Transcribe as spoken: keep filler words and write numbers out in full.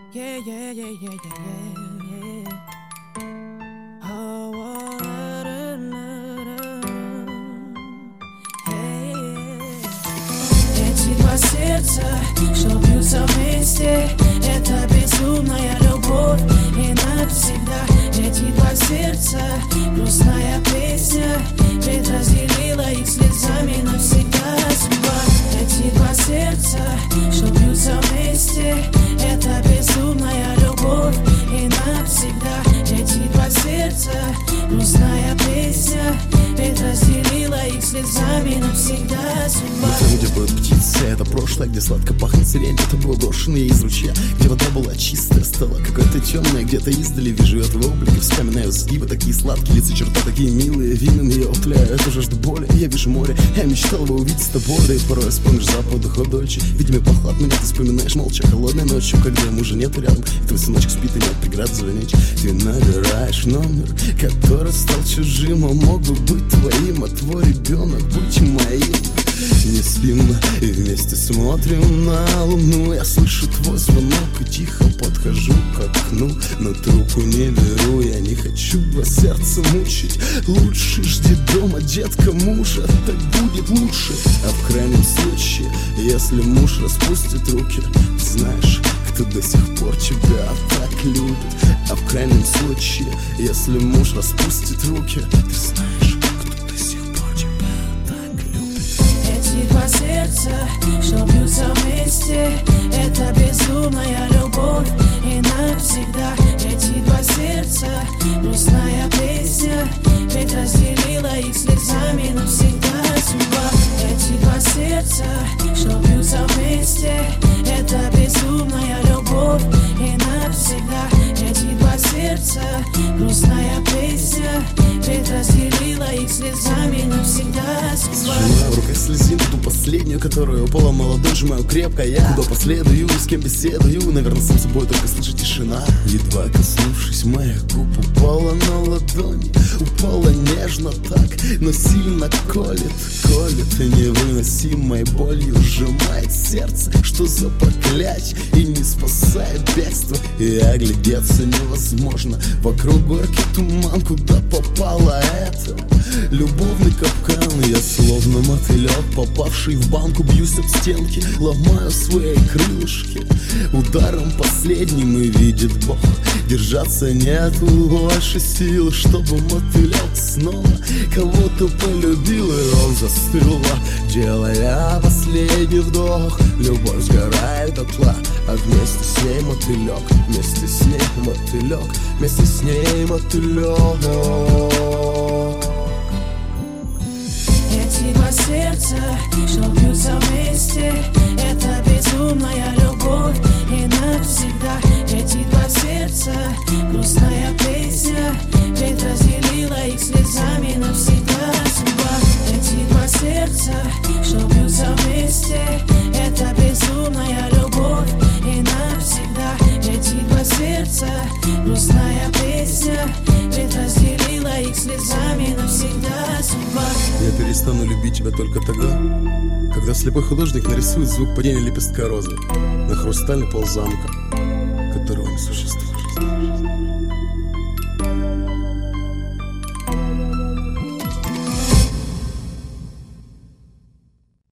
Yeah, yeah, yeah, yeah, yeah, yeah, yeah. Oh, oh, la, la, la, la. Hey, yeah. Эти два сердца, что бьются вместе, это безумная любовь и навсегда. Эти два сердца, грустная песня, ведь разделила их слезами навсегда судьба. Эти два сердца, что бьются вместе, это безумная любовь и навсегда. Эти два сердца, грустная песня, ведь разделила их слезами навсегда судьба. Мы там, где поют птицы, это прошлое, где сладко пахнет сирень. Где-то было брошено из ручья, где вода была чистая, стала какая-то темная. Где-то издали вижу этого облика, вспоминаю сгибы, такие сладкие лица, черта такие милые. Винами я утоляю эту жажду боли. Я вижу море, я мечтал бы увидеть с тобой. Да и порой вспомнишь запах духа Дольче. Видимо, пахло от меня, ты вспоминаешь молча холодной ночью, когда мужа нету рядом, и твой сыночек спит и нет преград звонить. Ты набираешь номер, который стал чужим, а мог бы быть твоим, а твой ребенок быть моим. Не спим и вместе смотрим на луну. Я слышу твой звонок и тихо подхожу к окну, но трубку не беру, я не хочу два сердца мучить. Лучше жди дома, детка, мужа, так будет лучше. А в крайнем случае, если муж распустит руки, знаешь, кто до сих пор тебя так любит. А в крайнем случае, если муж распустит руки, ты знаешь, кто до сих пор тебя так любит. Эти два сердца, что бьются вместе, это безумная любовь и навсегда. Эти два сердца, грустная песня, ведь разделила их слезами навсегда судьба. Эти два сердца, что бьются вместе, это безумная любовь и навсегда. Эти два сердца, грустная песня, ведь разделила их слезами навсегда судьба. Сжимаю в руках слезинку, ту последнюю, которую упала молодой, сжимаю крепко я. Куда последую, с кем беседую, наверное, сам собой только слышу тишина. Едва коснувшись моих губ, упала на ладони. Упала нежно так, но сильно колет, колет и невыносимой болью сжимает сердце. Что за проклятье, и не спасает бегство, и оглядеться невозможно. Вокруг горький туман, куда попало это любовный капкан. Я словно мотылек, попавший в банку, бьюсь об стенки, ломаю свои крылышки. Ударом последним и видит Бог, держаться нету больше сил, чтобы мотылек снова кого-то полюбил. И он застыл, делая последний вдох. Любовь сгорает дотла, а вместе с ней мотылек, вместе с ней мотылек, вместе с ней мотылек. Эти два сердца, что бьются вместе, это безумная любовь и навсегда. Эти два сердца, грустная песня, ведь разделила их слезами навсегда судьба. Эти два сердца, что бьются вместе, это безумная любовь и навсегда. Эти два сердца, грустная песня, ведь разделила их слезами навсегда судьба. Я перестану любить тебя только тогда, когда слепой художник нарисует звук падения лепестка розы на хрустальный пол замка, которого не существует.